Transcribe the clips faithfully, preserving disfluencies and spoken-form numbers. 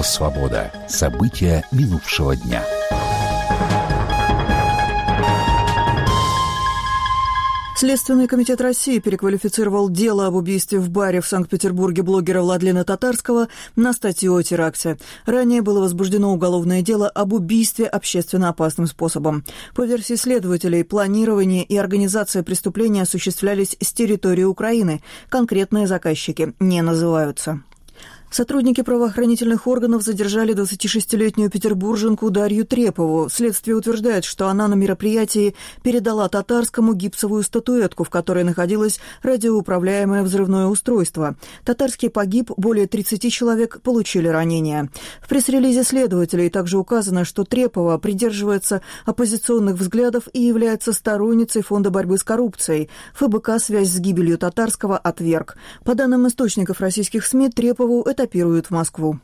«Свобода». События минувшего дня. Следственный комитет России переквалифицировал дело об убийстве в баре в Санкт-Петербурге блогера Владлена Татарского на статью о теракте. Ранее было возбуждено уголовное дело об убийстве общественно опасным способом. По версии следователей, планирование и организация преступления осуществлялись с территории Украины. Конкретные заказчики не называются. Сотрудники правоохранительных органов задержали двадцатишестилетнюю петербурженку Дарью Трепову. Следствие утверждает, что она на мероприятии передала Татарскому гипсовую статуэтку, в которой находилось радиоуправляемое взрывное устройство. Татарский погиб, более тридцати человек получили ранения. В пресс-релизе следователей также указано, что Трепова придерживается оппозиционных взглядов и является сторонницей Фонда борьбы с коррупцией. ФБК связь с гибелью Татарского отверг. По данным источников российских СМИ, Трепову это этапируют в Москву.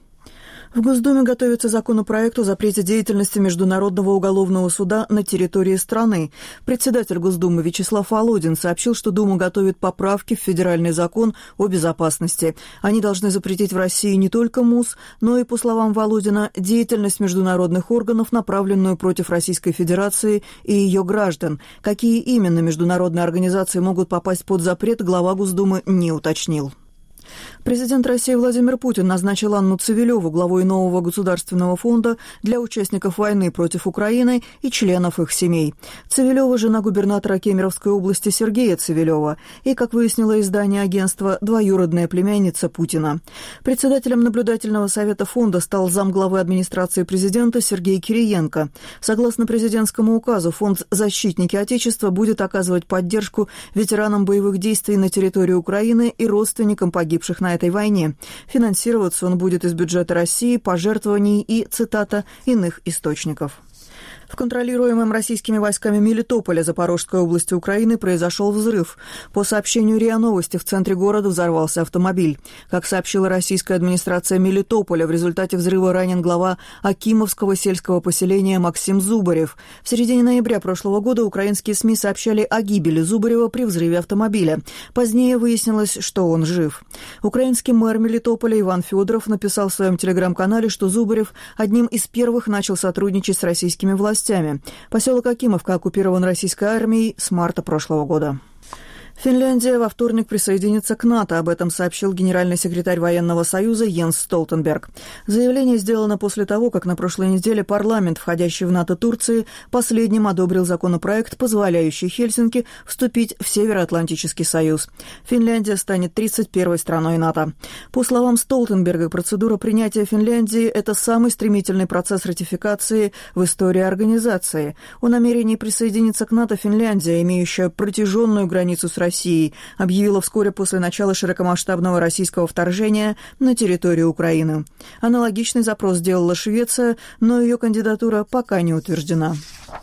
В Госдуме готовится законопроект о запрете деятельности Международного уголовного суда на территории страны. Председатель Госдумы Вячеслав Володин сообщил, что Дума готовит поправки в федеральный закон о безопасности. Они должны запретить в России не только МУС, но и, по словам Володина, деятельность международных органов, направленную против Российской Федерации и ее граждан. Какие именно международные организации могут попасть под запрет, глава Госдумы не уточнил. Президент России Владимир Путин назначил Анну Цивилеву главой нового государственного фонда для участников войны против Украины и членов их семей. Цивилева – жена губернатора Кемеровской области Сергея Цивилева и, как выяснило издание агентства, двоюродная племянница Путина. Председателем наблюдательного совета фонда стал замглавы администрации президента Сергей Кириенко. Согласно президентскому указу, фонд «Защитники Отечества» будет оказывать поддержку ветеранам боевых действий на территории Украины и родственникам погибших на этой войне. Финансироваться он будет из бюджета России, пожертвований и, цитата, «иных источников». В контролируемом российскими войсками Мелитополе Запорожской области Украины произошел взрыв. По сообщению РИА Новости, в центре города взорвался автомобиль. Как сообщила российская администрация Мелитополя, в результате взрыва ранен глава Акимовского сельского поселения Максим Зубарев. В середине ноября прошлого года украинские СМИ сообщали о гибели Зубарева при взрыве автомобиля. Позднее выяснилось, что он жив. Украинский мэр Мелитополя Иван Федоров написал в своем телеграм-канале, что Зубарев одним из первых начал сотрудничать с российскими властями. Поселок Акимовка оккупирован российской армией с марта прошлого года. Финляндия во вторник присоединится к НАТО, об этом сообщил генеральный секретарь Военного союза Йенс Столтенберг. Заявление сделано после того, как на прошлой неделе парламент, входящий в НАТО Турции, последним одобрил законопроект, позволяющий Хельсинки вступить в Североатлантический союз. Финляндия станет тридцать первой страной НАТО. По словам Столтенберга, процедура принятия Финляндии – это самый стремительный процесс ратификации в истории организации. О намерении присоединиться к НАТО Финляндия, имеющая протяженную границу с Россией, России, объявила вскоре после начала широкомасштабного российского вторжения на территорию Украины. Аналогичный запрос сделала Швеция, но ее кандидатура пока не утверждена.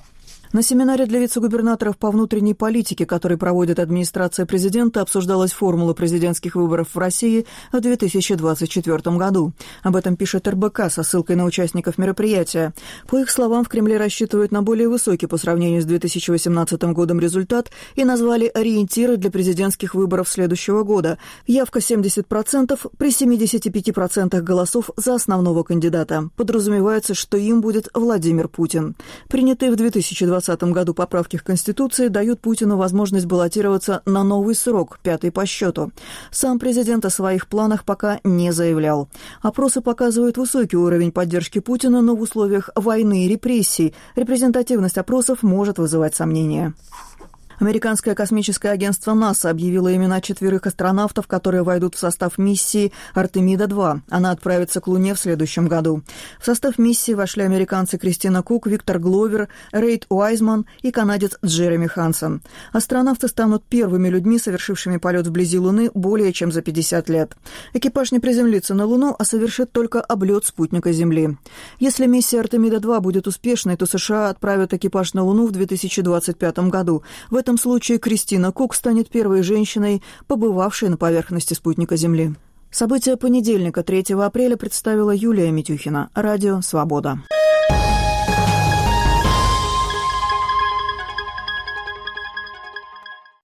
На семинаре для вице-губернаторов по внутренней политике, который проводит администрация президента, обсуждалась формула президентских выборов в России в две тысячи двадцать четвёртом году. Об этом пишет эр бэ ка со ссылкой на участников мероприятия. По их словам, в Кремле рассчитывают на более высокий по сравнению с две тысячи восемнадцатым годом результат и назвали ориентиры для президентских выборов следующего года. Явка семьдесят процентов при семидесяти пяти процентах голосов за основного кандидата. Подразумевается, что им будет Владимир Путин. Принятые в две тысячи двадцатом году поправки к Конституции дают Путину возможность баллотироваться на новый срок, пятый по счету. Сам президент о своих планах пока не заявлял. Опросы показывают высокий уровень поддержки Путина, но в условиях войны и репрессий репрезентативность опросов может вызывать сомнения. Американское космическое агентство НАСА объявило имена четверых астронавтов, которые войдут в состав миссии Артемида-два. Она отправится к Луне в следующем году. В состав миссии вошли американцы Кристина Кук, Виктор Гловер, Рейд Уайзман и канадец Джереми Хансон. Астронавты станут первыми людьми, совершившими полет вблизи Луны более чем за пятьдесят лет. Экипаж не приземлится на Луну, а совершит только облет спутника Земли. Если миссия Артемида-два будет успешной, то США отправят экипаж на Луну в две тысячи двадцать пятом году. В В этом случае Кристина Кук станет первой женщиной, побывавшей на поверхности спутника Земли. События понедельника, третьего апреля, представила Юлия Митюхина. Радио «Свобода».